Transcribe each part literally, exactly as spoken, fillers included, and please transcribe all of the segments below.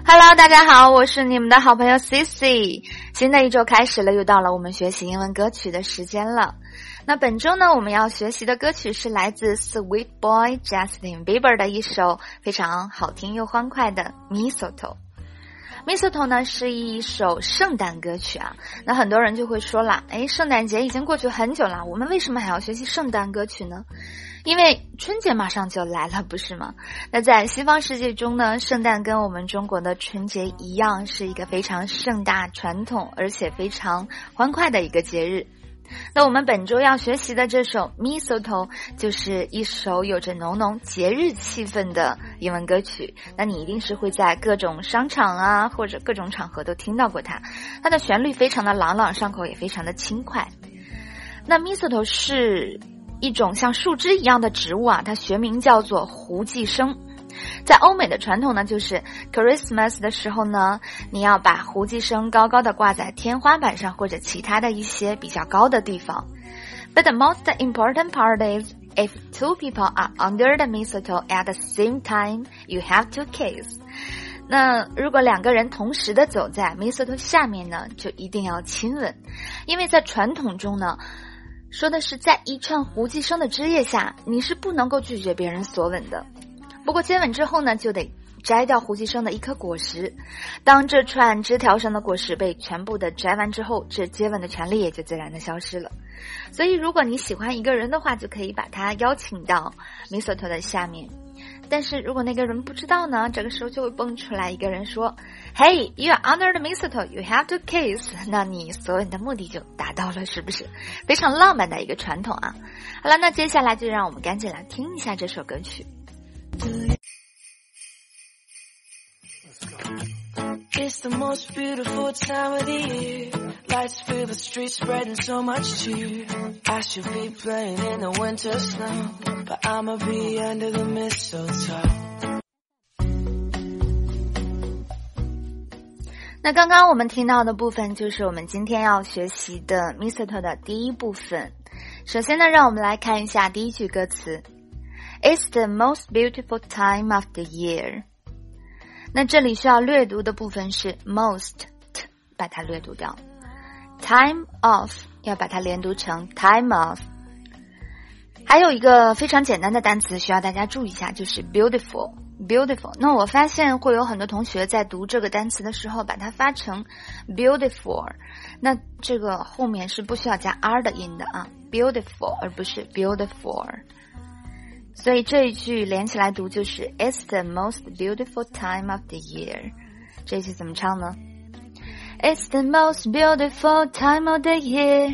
Hello， 大家好，我是你们的好朋友 Cici。新的一周开始了，又到了我们学习英文歌曲的时间了。那本周呢，我们要学习的歌曲是来自 Sweet Boy Justin Bieber 的一首非常好听又欢快的 Mistletoe。Mistletoe 呢是一首圣诞歌曲啊，那很多人就会说了，诶，圣诞节已经过去很久了，我们为什么还要学习圣诞歌曲呢？因为春节马上就来了，不是吗？那在西方世界中呢，圣诞跟我们中国的春节一样，是一个非常盛大传统而且非常欢快的一个节日。那我们本周要学习的这首 Mistletoe 就是一首有着浓浓节日气氛的英文歌曲，那你一定是会在各种商场啊或者各种场合都听到过它。它的旋律非常的朗朗上口，也非常的轻快。那 Mistletoe 是一种像树枝一样的植物啊，它学名叫做胡寄生。在欧美的传统呢，就是 Christmas 的时候呢，你要把胡寄生高高的挂在天花板上或者其他的一些比较高的地方。But the most important part is if two people are under the mistletoe at the same time, you have to kiss. 那如果两个人同时的走在 mistletoe 下面呢，就一定要亲吻。因为在传统中呢，说的是在一串胡寄生的枝叶下，你是不能够拒绝别人索吻的。不过接吻之后呢，就得摘掉胡寄生的一颗果实。当这串枝条上的果实被全部的摘完之后，这接吻的权利也就自然的消失了。所以如果你喜欢一个人的话，就可以把他邀请到 mistletoe 的下面。但是如果那个人不知道呢，这个时候就会蹦出来一个人说 Hey, you are under the mistletoe, you have to kiss. 那你索吻的目的就达到了，是不是？非常浪漫的一个传统啊。好了，那接下来就让我们赶紧来听一下这首歌曲。 It's the most beautiful time of the year. Lights fill the streets, spreading so much cheer. I should be playing in the winter snow, but I'ma be under the mistletoe. 那刚刚我们听到的部分就是我们今天要学习的 Mistletoe 的第一部分。首先呢，让我们来看一下第一句歌词。It's the most beautiful time of the year. 那这里需要略读的部分是 most, t, 把它略读掉。Time of 要把它连读成 time of。还有一个非常简单的单词需要大家注意一下，就是 beautiful, beautiful。那我发现会有很多同学在读这个单词的时候把它发成 beautiful， 那这个后面是不需要加 r 的音的啊 beautiful 而不是 beautiful。所以这一句连起来读就是 It's the most beautiful time of the year。 这一句怎么唱呢？ It's the most beautiful time of the year。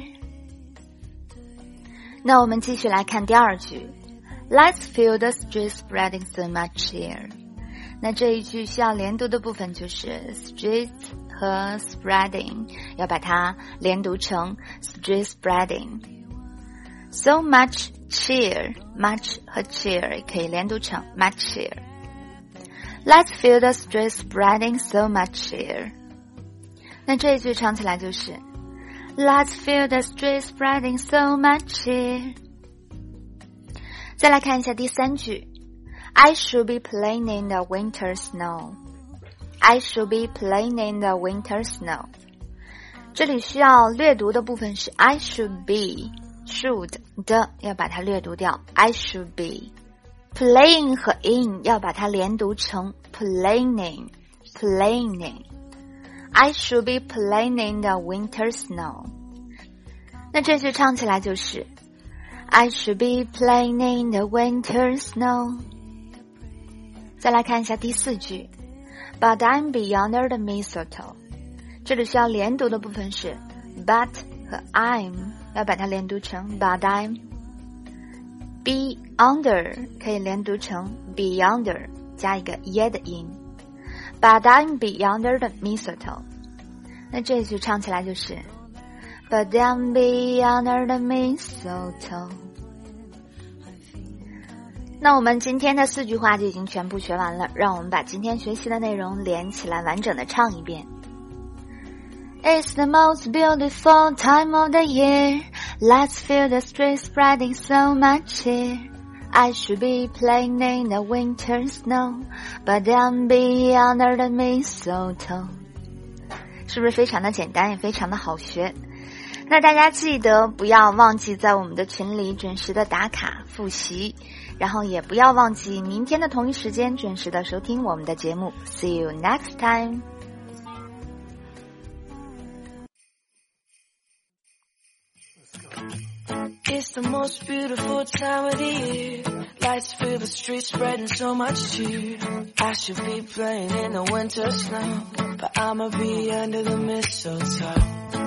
那我们继续来看第二句 Let's feel the streets spreading so much cheer。 那这一句需要连读的部分就是 streets 和 spreading 要把它连读成 street spreading。 So much cheer, much 和 cheer 也可以连读成 much cheer。 Let's feel the streets spreading so much cheer。 那这一句唱起来就是 Let's feel the streets spreading so much cheer。 再来看一下第三句 I should be playing in the winter snow。 I should be playing in the winter snow。 这里需要略读的部分是 I should be should 的要把它略读掉 I should be。 playing 和 in 要把它连读成 playing playing。 I should be playing in the winter snow。 那这句唱起来就是 I should be playing in the winter snow。 再来看一下第四句 But I'm beyond the mistletoe。 这里需要连读的部分是 but 和 I'm要把它连读成 but I'm。 be under 可以连读成 beyond 加一个 e 的音 But I'm beyond the mistletoe。 那这一句唱起来就是 But I'm beyond the mistletoe。 那我们今天的四句话就已经全部学完了，让我们把今天学习的内容连起来完整的唱一遍。It's the most beautiful time of the year. Let's feel the streets spreading so much cheer. I should be playing in the winter snow, but I'm be under the mistletoe. 是不是非常的简单，也非常的好学？那大家记得不要忘记在我们的群里准时的打卡复习，然后也不要忘记明天的同一时间准时的收听我们的节目。See you next time. It's the most beautiful time of the year. Lights fill the streets, spreading so much cheer. I should be playing in the winter snow, but I'ma be under the mistletoe.